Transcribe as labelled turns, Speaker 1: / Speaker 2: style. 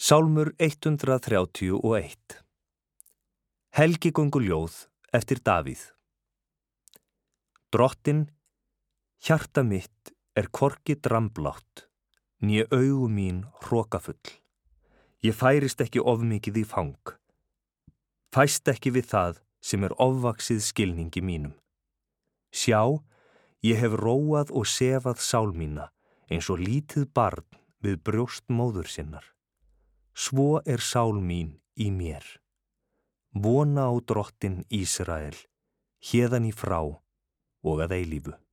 Speaker 1: Sálmur 131. Helgigönguljóð eftir Davíð. Drottinn, hjarta mitt hvorki dramblátt, né augu mín hrokafull. Ég færist ekki of mikið í fang. Fæst ekki við það sem ofvaxið skilningi mínum. Sjá, ég hef róað og sefað sál mína eins og lítið barn við brjóst móður sinnar. Svo sál mín í mér. Vona á Drottinn Ísrael, héðan í frá og að eilífu.